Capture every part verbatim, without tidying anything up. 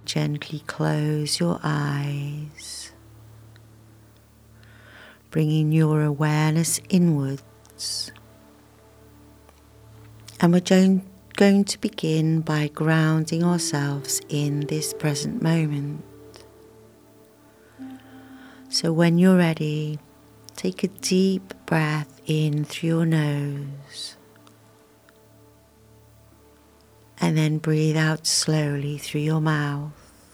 gently close your eyes, bringing your awareness inwards. And we're going going to begin by grounding ourselves in this present moment. So when you're ready, take a deep breath in through your nose and then breathe out slowly through your mouth.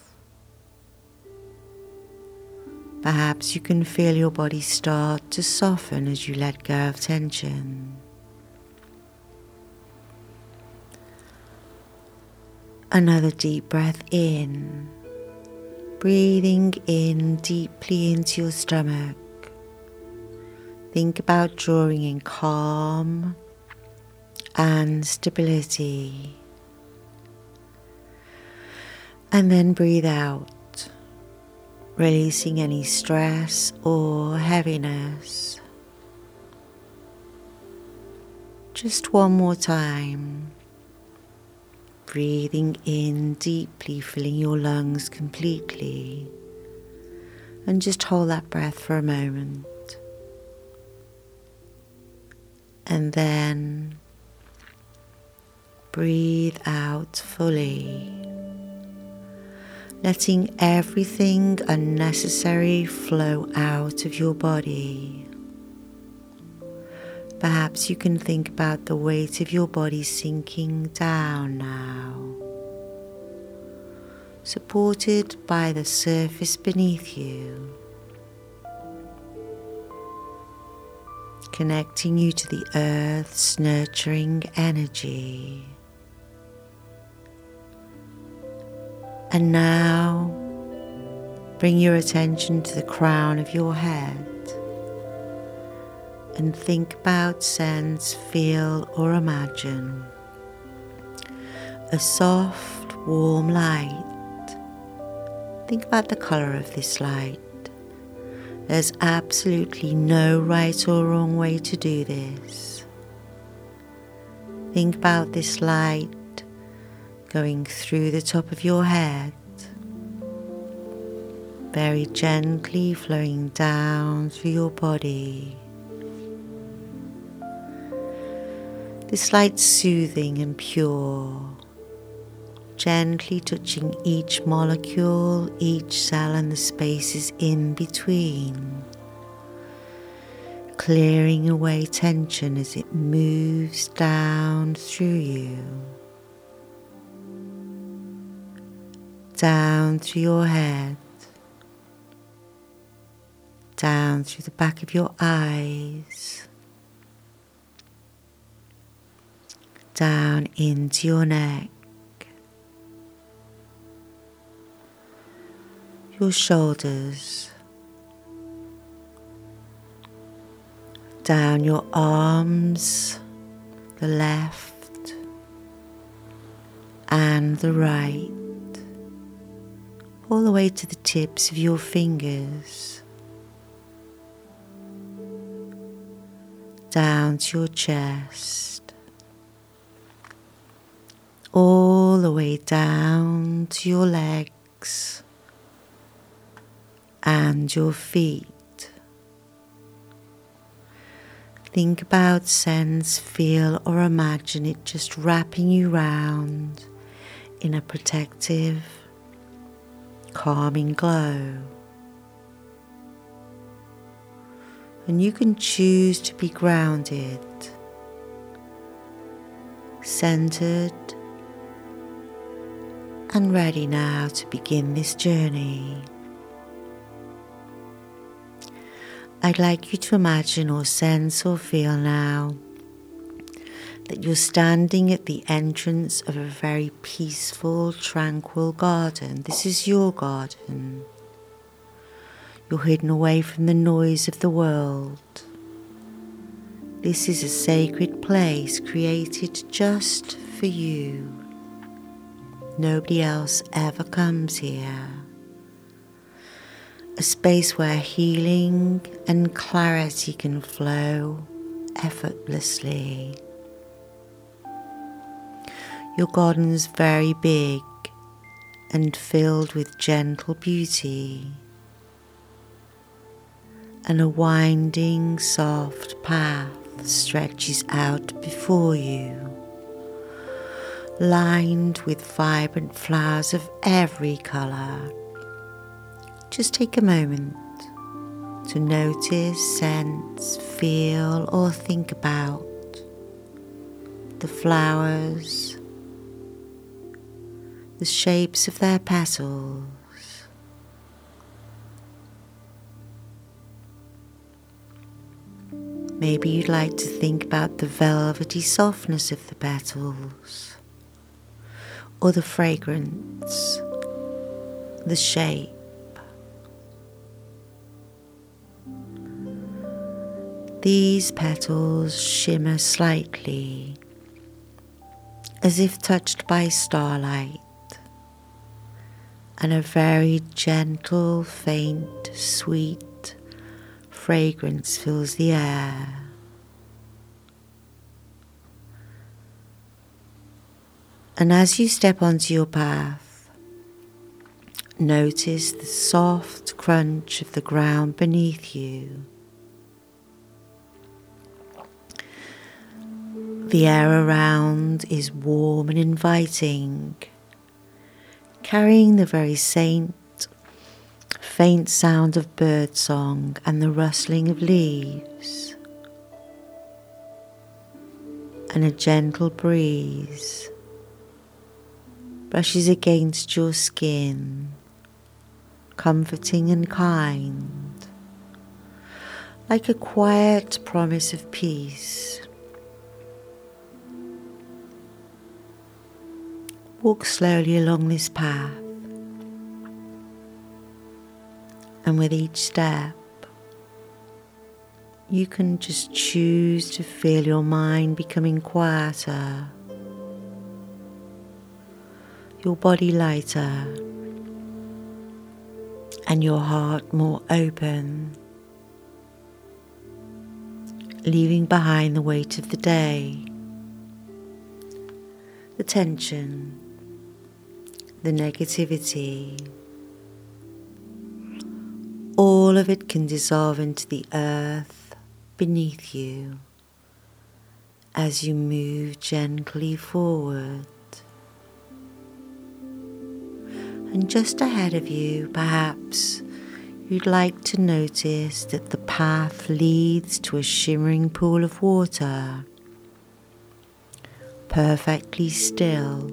Perhaps you can feel your body start to soften as you let go of tension. Another deep breath in, breathing in deeply into your stomach. Think about drawing in calm and stability. And then breathe out, releasing any stress or heaviness. Just one more time. Breathing in deeply, filling your lungs completely. And just hold that breath for a moment. And then breathe out fully, letting everything unnecessary flow out of your body. Perhaps you can think about the weight of your body sinking down now, supported by the surface beneath you, connecting you to the earth's nurturing energy. And now, bring your attention to the crown of your head and think about, sense, feel or imagine a soft, warm light. Think about the colour of this light. There's absolutely no right or wrong way to do this. Think about this light going through the top of your head, very gently flowing down through your body. This light soothing and pure, gently touching each molecule, each cell and the spaces in between, clearing away tension as it moves down through you, down through your head, down through the back of your eyes, down into your neck, your shoulders, down your arms, the left and the right, all the way to the tips of your fingers, down to your chest, all the way down to your legs and your feet. Think about, sense, feel or imagine it just wrapping you round in a protective, calming glow. And you can choose to be grounded, centered, and ready now to begin this journey. I'd like you to imagine or sense or feel now that you're standing at the entrance of a very peaceful, tranquil garden. This is your garden. You're hidden away from the noise of the world. This is a sacred place created just for you. Nobody else ever comes here. A space where healing and clarity can flow effortlessly. Your garden is very big and filled with gentle beauty, and a winding, soft path stretches out before you, lined with vibrant flowers of every colour. Just take a moment to notice, sense, feel, or think about the flowers, the shapes of their petals, maybe you'd like to think about the velvety softness of the petals, or the fragrance, the shape. These petals shimmer slightly, as if touched by starlight, and a very gentle, faint, sweet fragrance fills the air. And as you step onto your path, notice the soft crunch of the ground beneath you. The air around is warm and inviting, carrying the very faint, faint sound of birdsong and the rustling of leaves, and a gentle breeze brushes against your skin, comforting and kind, like a quiet promise of peace. Walk slowly along this path, and with each step, you can just choose to feel your mind becoming quieter, your body lighter, and your heart more open, leaving behind the weight of the day, the tension, the negativity. All of it can dissolve into the earth beneath you as you move gently forward. And just ahead of you, perhaps you'd like to notice that the path leads to a shimmering pool of water, perfectly still,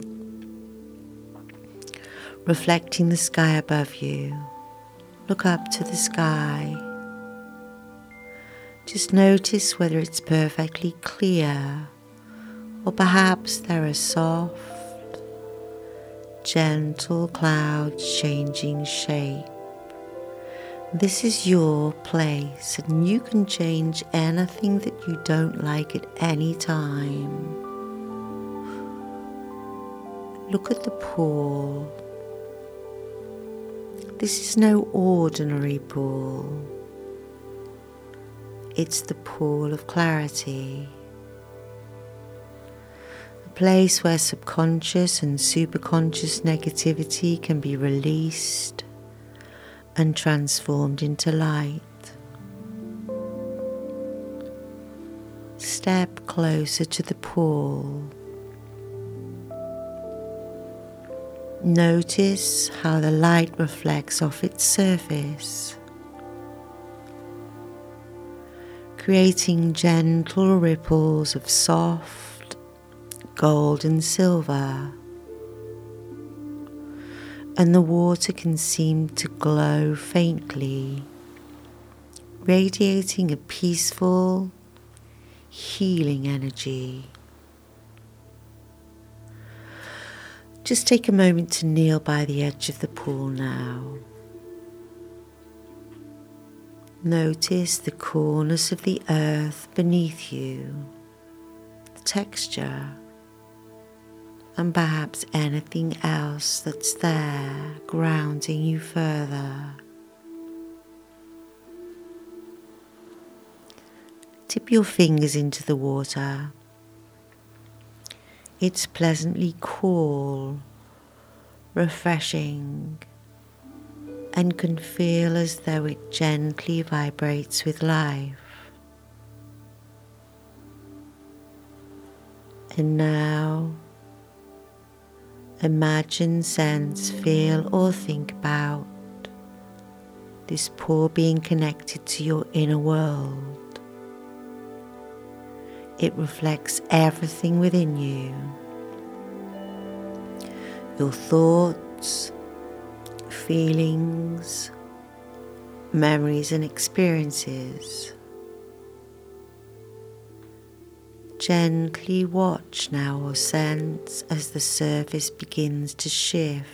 reflecting the sky above you. Look up to the sky. Just notice whether it's perfectly clear, or perhaps there are soft, gentle clouds changing shape. This is your place, and you can change anything that you don't like at any time. Look at the pool. This is no ordinary pool. It's the pool of clarity. A place where subconscious and superconscious negativity can be released and transformed into light. Step closer to the pool. Notice how the light reflects off its surface, creating gentle ripples of soft gold and silver, and the water can seem to glow faintly, radiating a peaceful, healing energy. Just take a moment to kneel by the edge of the pool now. Notice the coolness of the earth beneath you, the texture, and perhaps anything else that's there, grounding you further. Dip your fingers into the water. It's pleasantly cool, refreshing, and can feel as though it gently vibrates with life. And now, imagine, sense, feel, or think about this pool being connected to your inner world. It reflects everything within you. Your thoughts, feelings, memories and experiences. Gently watch now or sense as the surface begins to shift,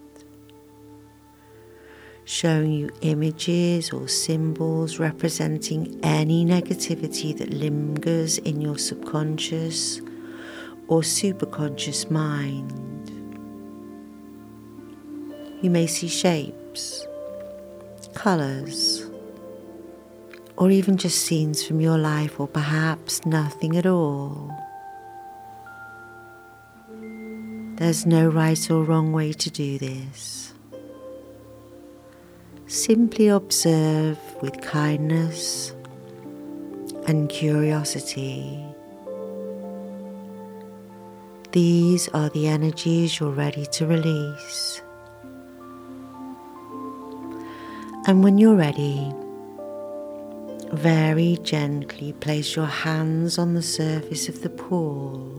showing you images or symbols representing any negativity that lingers in your subconscious or superconscious mind. You may see shapes, colours, or even just scenes from your life, or perhaps nothing at all. There's no right or wrong way to do this. Simply observe with kindness and curiosity. These are the energies you're ready to release. And when you're ready, very gently place your hands on the surface of the pool.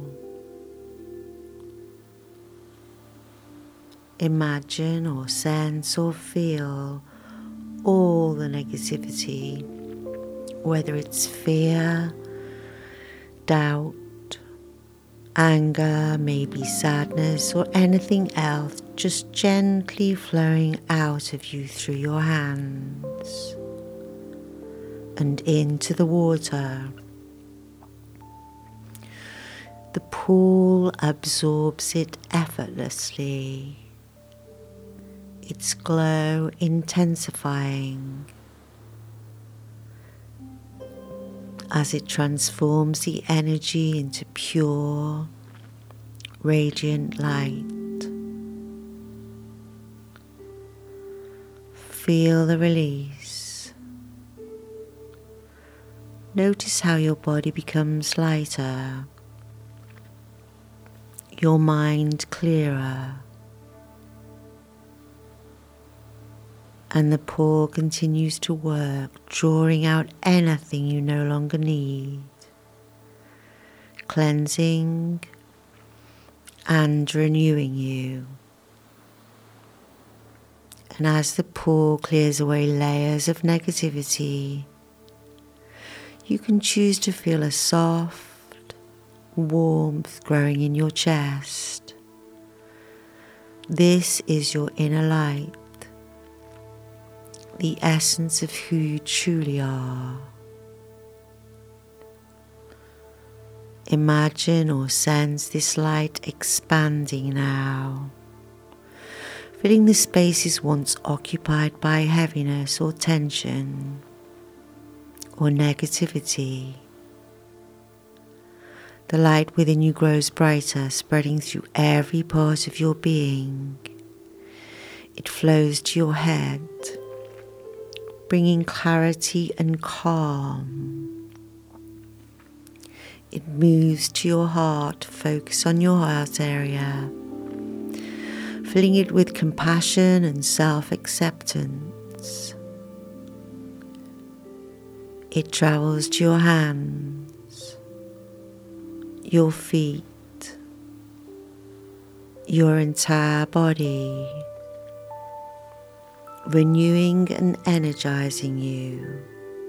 Imagine or sense or feel all the negativity, whether it's fear, doubt, anger, maybe sadness, or anything else, just gently flowing out of you through your hands and into the water. The pool absorbs it effortlessly, its glow intensifying as it transforms the energy into pure, radiant light. Feel the release. Notice how your body becomes lighter, your mind clearer, and the pool continues to work, drawing out anything you no longer need, cleansing and renewing you. And as the pool clears away layers of negativity, you can choose to feel a soft warmth growing in your chest. This is your inner light, the essence of who you truly are. Imagine or sense this light expanding now, filling the spaces once occupied by heaviness or tension or negativity. The light within you grows brighter, spreading through every part of your being. It flows to your head, bringing clarity and calm. It moves to your heart. Focus on your heart area, filling it with compassion and self-acceptance. It travels to your hands, your feet, your entire body, renewing and energizing you.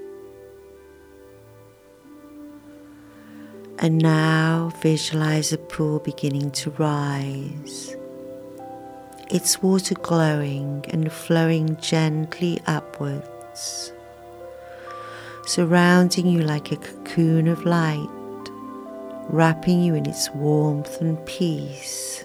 And now visualize the pool beginning to rise, its water glowing and flowing gently upwards, surrounding you like a cocoon of light, wrapping you in its warmth and peace.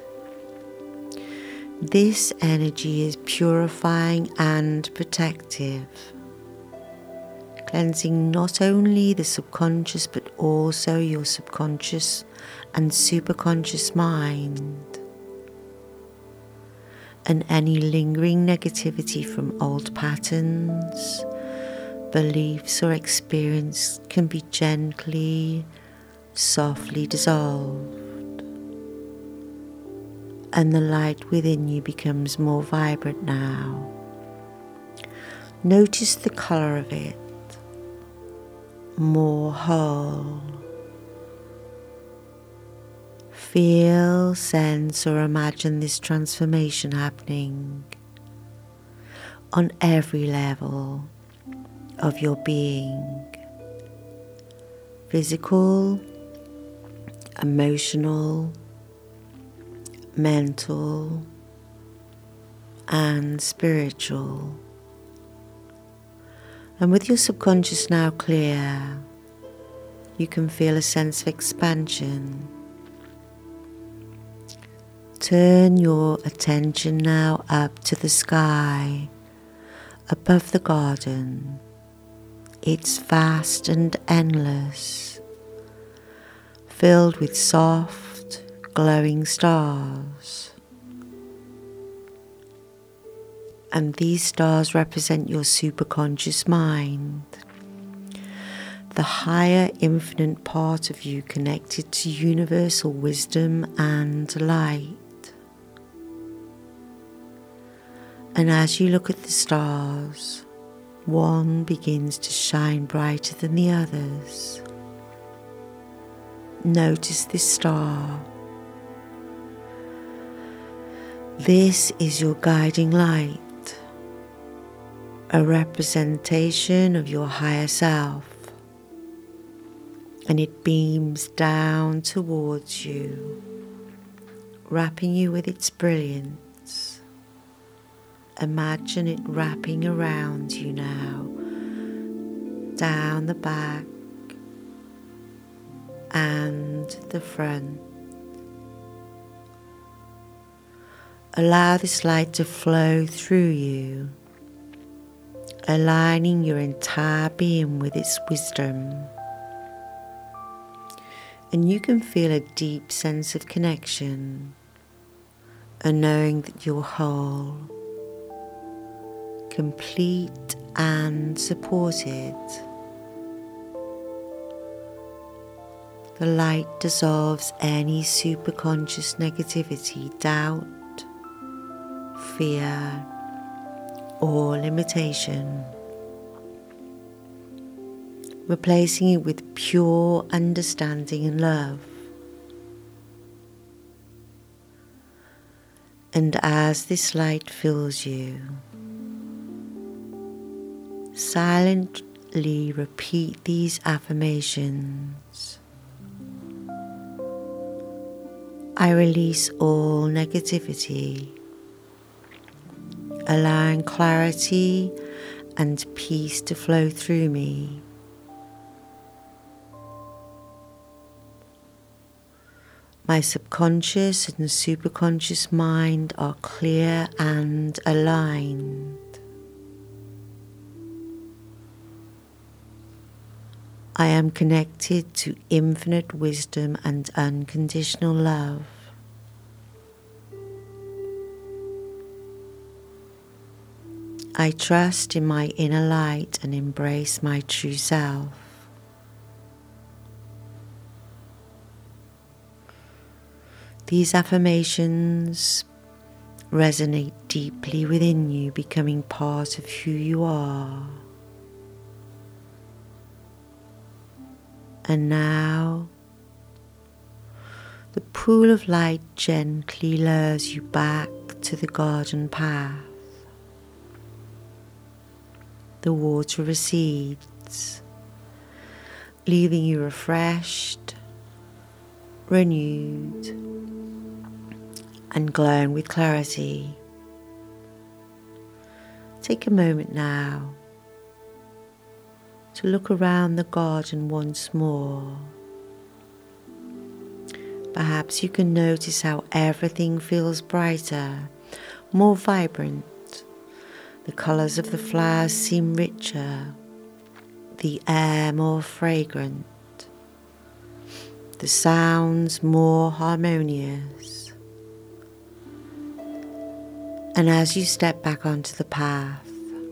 This energy is purifying and protective, cleansing not only the subconscious but also your subconscious and superconscious mind. and any lingering negativity from old patterns, beliefs or experience can be gently, softly dissolved, and the light within you becomes more vibrant now. Notice the colour of it, more whole. Feel, sense or imagine this transformation happening on every level of your being: physical, emotional, mental, and spiritual. And with your subconscious now clear, you can feel a sense of expansion. Turn your attention now up to the sky above the garden. It's vast and endless, filled with soft, glowing stars. And these stars represent your superconscious mind, the higher infinite part of you connected to universal wisdom and light. And as you look at the stars, one begins to shine brighter than the others. Notice this star. This is your guiding light, a representation of your higher self, and it beams down towards you, wrapping you with its brilliance. Imagine it wrapping around you now, down the back and the front. Allow this light to flow through you, aligning your entire being with its wisdom. And you can feel a deep sense of connection, and knowing that you're whole, complete and supported. The light dissolves any superconscious negativity, doubt, fear, or limitation, replacing it with pure understanding and love. And as this light fills you, silently repeat these affirmations. I release all negativity, allowing clarity and peace to flow through me. My subconscious and superconscious mind are clear and aligned. I am connected to infinite wisdom and unconditional love. I trust in my inner light and embrace my true self. These affirmations resonate deeply within you, becoming part of who you are. And now, the pool of light gently lures you back to the garden path. The water recedes, leaving you refreshed, renewed, and glowing with clarity. Take a moment now to look around the garden once more. Perhaps you can notice how everything feels brighter, more vibrant. The colours of the flowers seem richer, the air more fragrant, the sounds more harmonious. And as you step back onto the path,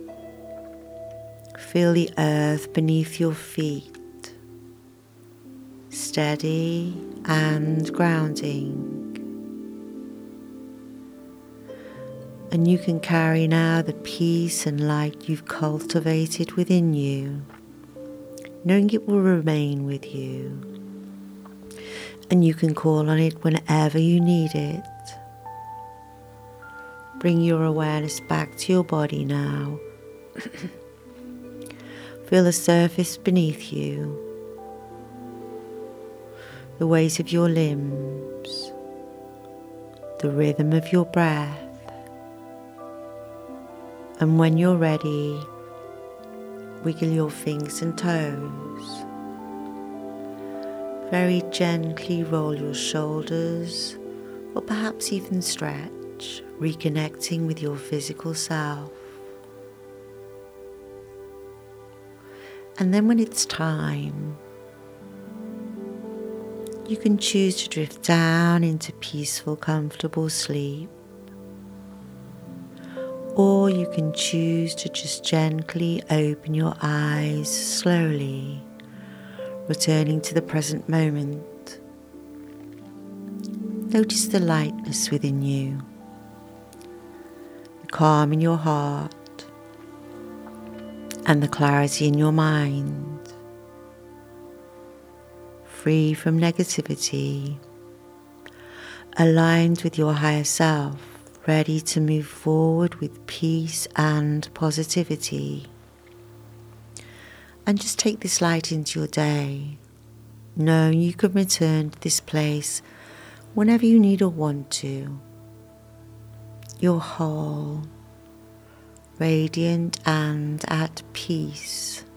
feel the earth beneath your feet, steady and grounding. And you can carry now the peace and light you've cultivated within you, knowing it will remain with you. And you can call on it whenever you need it. Bring your awareness back to your body now. Feel the surface beneath you, the weight of your limbs, the rhythm of your breath. And when you're ready, wiggle your fingers and toes. Very gently roll your shoulders, or perhaps even stretch, reconnecting with your physical self. And then when it's time, you can choose to drift down into peaceful, comfortable sleep. Or you can choose to just gently open your eyes slowly, returning to the present moment. Notice the lightness within you, the calm in your heart, and the clarity in your mind, free from negativity, aligned with your higher self, ready to move forward with peace and positivity. And just take this light into your day, knowing you can return to this place whenever you need or want to. You're whole, radiant and at peace.